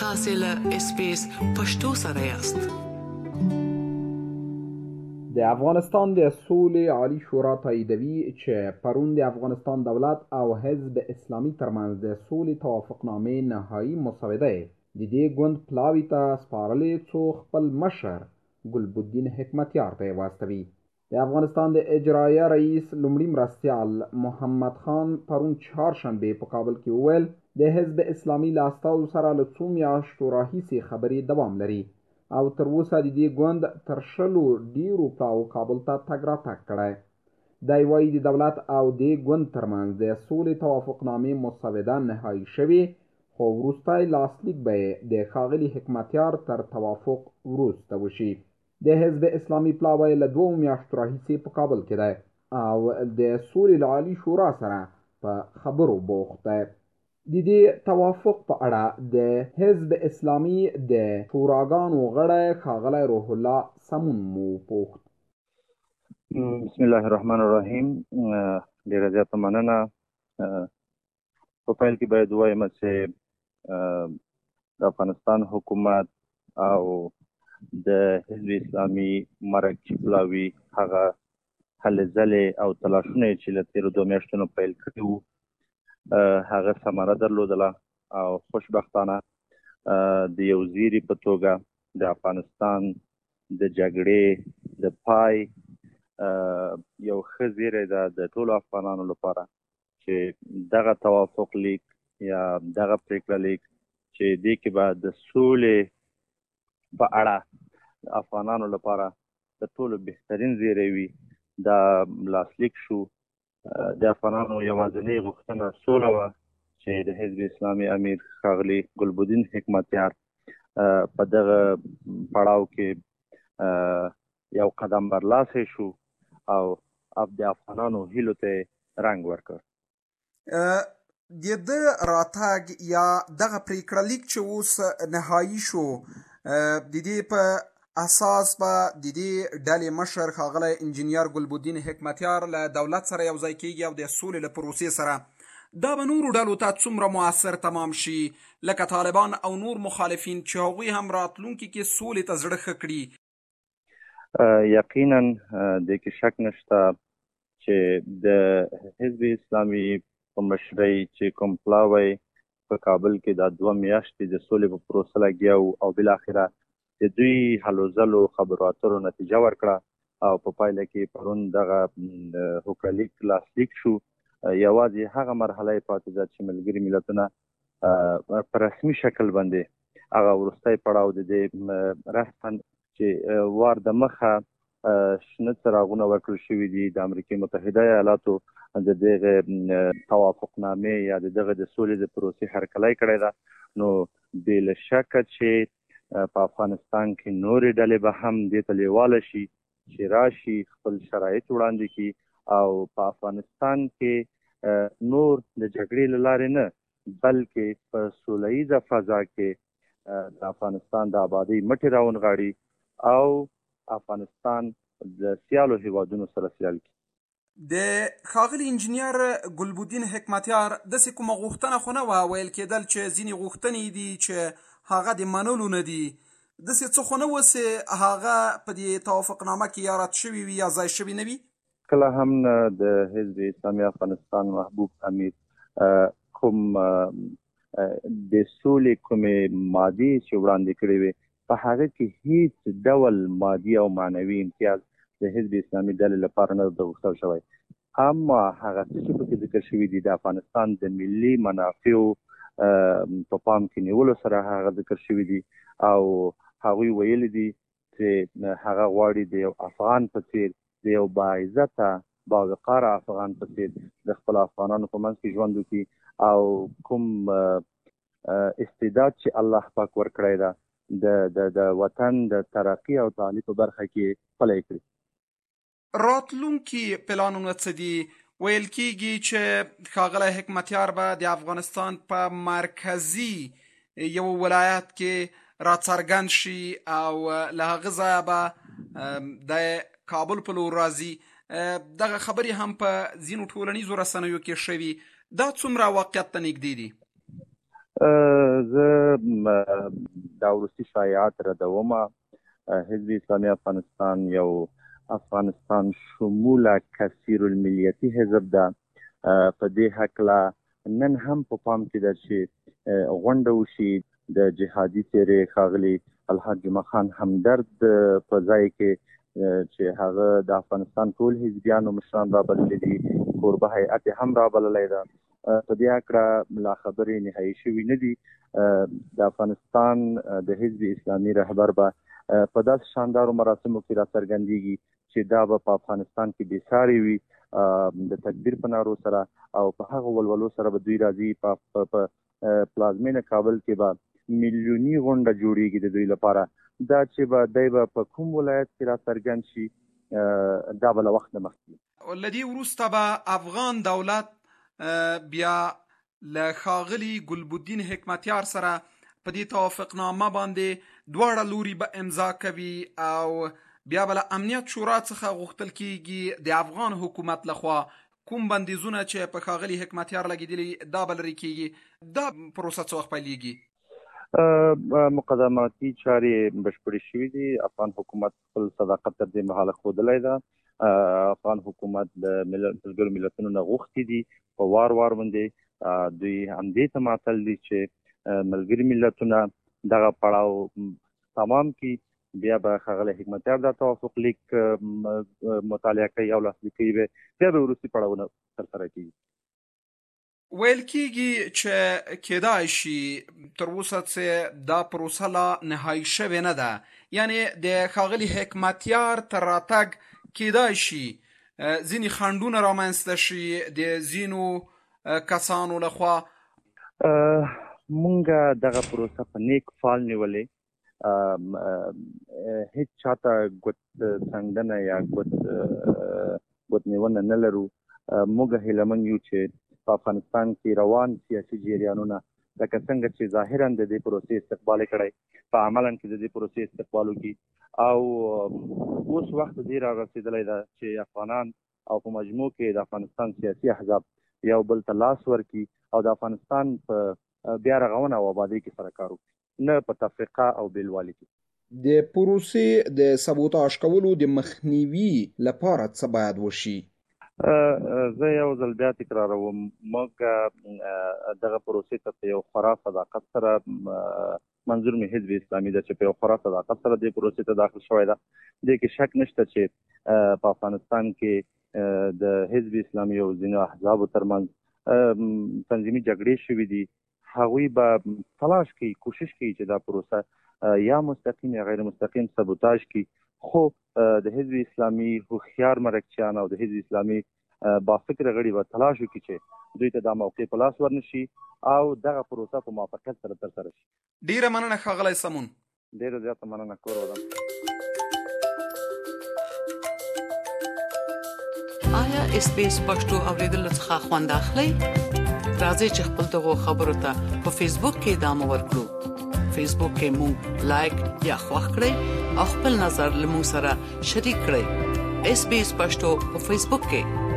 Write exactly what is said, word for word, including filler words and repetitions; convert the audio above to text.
تاسې له اس بي اس پښتو سره یاست. د افغانستان د سولې عالی شورا تاییدوي چې پرون د افغانستان دولت او حزب اسلامي ترمنځ د سولې توافقنامې نهایي مسوده د دې ګوند پلاوي ته سپارلې څو خپل مشر ګلبدین حکمتیار ته یې واستوي. د افغانستان د اجرایه رئیس لومړي مرستیال محمد خان پرون چهارشنبې په کابل کې وویل د حزب اسلامي له استازو سره له څو میاشتو راهیسې خبرې دوام لري او تر اوسه د دې ګوند تر شلو ډیرو پلاو کابل ته تګ راتګ کړی. دی وایي د دولت او دې ګوند ترمنځ د سولې توافقنامې مسوده نهایي شوې، خو وروستی لاسلیک به یې د ښاغلي حکمتیار تر توافق وروسته وشي. د حزب اسلامي پلاوی له دوو میاشتو راهیسې په کابل کې دی او د سولې له عالي شورا سره په خبرو بوخت دی. د دې توافق په اړه د حزب اسلامي د شوراګانو غړی ښاغلی روح الله سمون مو پوښت. بسم الله الرحمن الرحیم. ډېره زیاته مننه. په پیل کې باید ووایم چې د افغانستان حکومت او د حزب اسلامي مرکزي پلاوي هغه هلې ځلې او تلاشونه چې له تېرو دوه میاشتو نه پیل کړي وو هغه ثمره درلودله او خوشبختانه د یو زیري په توګه د افغانستان د جګړې د پای یو ښه زیری ده د ټولو افغانانو لپاره چې دغه توافق لیک یا دغه پریکړه لیک چې دې کې به د سولې په اړه افغانانو لپاره د ټولو بهترین زیری وي دا لاسلیک شو. د افغانانو یوازینۍ غوښتنه سوله وه چې د حزب اسلامي امیر ښاغلي ګلبدین حکمتیار په دغه پړاو کې یو قدم برلاسی شو او د افغانانو هیلو ته رنګ ورکړ. د ده راتګ یا دغه پریکړه لیک چې اوس نهایي شو د دې په اساس به د دې ډلې مشر ښاغلی انجینیر ګلبدین حکمتیار له دولت سره یو ځای کیږي او د سولې له پروسې سره دا به نورو ډلو ته څومره مؤثر تمام شي لکه طالبان او نور مخالفین چې هغوی هم راتلونکي کې سولې ته زړه ښه کړي؟ یقینا دې کې شک نشته چې د حزب اسلامي په مشرۍ چې کوم پلاوی په کابل کې دا دوه میاشتې د سولې په پروسه لګیا وو او بالاخره د دوی هلو ځلو خبرو اترو نتیجه ورکړه او په پایله کې پرون دغه هوکړلیک لاسلیک شو. یوازې هغه مرحله یې پاتې ده چې ملګري ملتونه په رسمي شکل باندې هغه وروستی پړاو د دې رسما چې وار د مخه شنه څراغونه ورکړل شوي دي د امریکا متحده ایالاتو د دغه توافقنامې یا د دغه د سولې د پروسې هرکلی کړی ده. نو بې له شکه چې په افغانستان کې نورې ډلې به هم دې ته لیواله شي چې راشي خپل شرایط وړاندې کړي او په افغانستان کې نور د جګړې له لارې نه بلکې په سوله ییزه فضا کې د افغانستان د آبادۍ مټې راونغاړي او افغانستان د سیالو هیوادونو سره سیال کړي. د ښاغلي انجینیر ګلبدین حکمتیار داسې کومه غوښتنه خو نه وه ویل کېدل چې ځینې غوښتنې دي چې هغه د منلو نه دي، داسې څه خو نه وه چې هغه په دې توافقنامه کې یا رد شوي وي یا ځای شوي نه وي؟ کله هم نه د حزب اسلامي افغانستان محبوب امیر کوم د سولې کومې مادې چې وړاندې کړې وې په هغه کې هیڅ ډول مادي او معنوي امتیاز د حزب اسلامي ډلې لپاره نه ده غوښتل شوی. اما هغه څه چې پکې ذکر شوي دي د افغانستان د ملي منافعو په پام کې نیولو سره هغه ذکر شوي دي او هغوی ویلي دي چې هغه غواړي د یو افغان په څېر د یو باعزته باوقاره افغان په څېر د خپلو افغانانو په منځ کې ژوند وکړي او کوم استعداد چې الله پاک ورکړی ده د د وطن د ترقي او تعالی په برخه کې پلی کړي. راتلونکي پلانونه څه دي؟ ویل کېږي چې ښاغلی حکمتیار به د افغانستان په مرکزي یو ولایت کې راڅرګند شي او له هغه ځایه به د کابل په لور راځي. دغه خبرې هم په ځینو ټولنیزو رسنیو کې شوي. دا څومره واقعیت ته نږدې دي؟ زه دا وروستي شایعات ردومه. حزب اسلامي افغانستان یو افغانستان شموله کثیر الملیتي حزب ده. په دې هکله نن هم په پام کې ده چې غونډه وشي د جهادي څیرې ښاغلي الحاج جمعه خان همدرد په ځای کې چې هغه د افغانستان ټول حزبیانو مشران رابللي دي، کوربه هیئت هم رابللی ده. په دې هکله لا خبرې نهایي شوي نه دي. د افغانستان د حزب اسلامي رهبر به په داسې شاندارو مراسمو کې راڅرګندېږي چې دا به په افغانستان کې بېساري وي. د تکبیر په نارو سره او په هغه ولولو سره به دوی راځي. په پلازمینه کابل کې به میلیوني غونډه جوړېږي د دوی لپاره. دا چې به دی به په کوم ولایت کې راڅرګند شي دا به له وخت نه مخکې. له دې وروسته به افغان دولت بیا له ښاغلي ګلبدین حکمتیار سره په دې توافقنامه باندې دواړه لوري به امضا کوي او بیا به له امنیت شورا څخه غوښتل کیږي د افغان حکومت لخوا کوم بندیزونه چې په ښاغلي حکمتیار لګېدلي دا به لرې کیږي. دا پروسه څه وخت پیلېږي؟ مقدماتي چارې بشپړې شوي دي. افغان حکومت خپل صداقت تر دې مهاله ښودلی ده. افغان حکومت د ملګرو ملتونو نه غوښتي دي په وار وار باندې دوی همدې ته معتل دي چې ملګري ملتونه دغه پړاو تمام کړي. بیا به ښاغلی حکمتیار دا توافق لیک مطالعه کوي او لاسلیک کوي، بیا به وروستي پړاوونه ترسره کیږي. ویل کیږي چې کېدای شي تر اوسه چې دا پروسه لا نهایي شوې نه ده، یعنی د ښاغلي حکمتیار تر راتګ کېدای شي ځینې خنډونه رامنځته شي د ځینو کسانو لخوا. مونږ دغه پروسه په نیک فال نیولې. هیڅ چاته ګوت څنډنه یا ګوت ګوت نیونه نه لرو. موږ هیلهمن یو چې په افغانستان کې روان سیاسي جریانونه لکه څنګه چې ظاهرا د دې پروسې استقبال کړی، په عملا کې د دې پروسې استقبال وکړي. او اوس وخت دې را رسېدلی ده چې افغانان او په مجموع کې د افغانستان سیاسي احزاب یو بل ته لاس ورکړي او د افغانستان په بیا رغونه او آبادۍ کې سره کار وکړي، نه په تفرقه او بېلوالي کې. د پروسې د سبوتاژ کولو د مخنیوي لپاره څه باید وشي؟ زه یو ځل بیا تکراروم، موږ دغه پروسې ته په یو خورا صداقت سره، منظور مې حزب اسلامي ده چې په یو خورا صداقت سره دې پروسې ته داخل شوی ده. دې کې شک نشته چې په افغانستان کې د حزب اسلامي او ځینو احزابو ترمنځ تنظیمي جګړې شوي دي. هغوی به تلاش کوي، کوشش کوي چې دا پروسه یا مستقیم یا غیر مستقیم سبوتاژ کوي. خو د حزب اسلامي هوښیار مرکچیان او د حزب اسلامي بافکره غړي به تلاش وکړي چې دوی ته دا موقع په لاس ورنشي او دغه پروسه په موافقت سره ترسره شي. ډیره مننه ښاغلی سمون. ډیره زیاته مننه. کور ودان. آیا اس پی اس پښتو اوریدلو څخه خوند اخلئ؟ راځئ چې خپل دغو خبرو ته په فیسبوک کې ادامه ورکړو. فیسبوک کې مونږ لایک یا خوښ کړئ او خپل نظر له مونږ سره شریک کړئ. اس پی اس پښتو په فیسبوک کې